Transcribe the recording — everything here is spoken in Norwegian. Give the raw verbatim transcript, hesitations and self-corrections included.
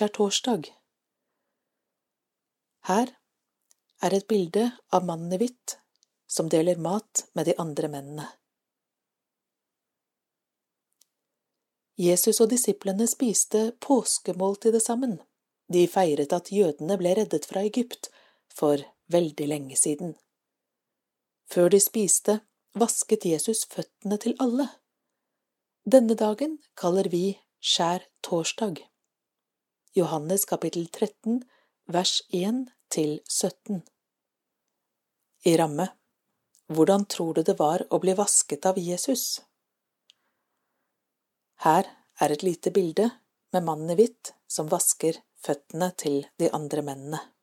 skjærtorsdag. Her er et bilde av mannen i hvitt som deler mat med de andre mennene. Jesus og disiplene spiste påskemåltidet sammen. De feiret at jødene ble reddet fra Egypt for veldig lenge siden. Før de spiste, vasket Jesus føttene til alle. Denne dagen kaller vi skjærtorsdag. Johannes kapittel tretten, vers én til sytten. I ramme: hvordan tror du det var å bli vasket av Jesus? Her er et lite bilde med mannen i hvitt som vasker føttene til de andre mennene.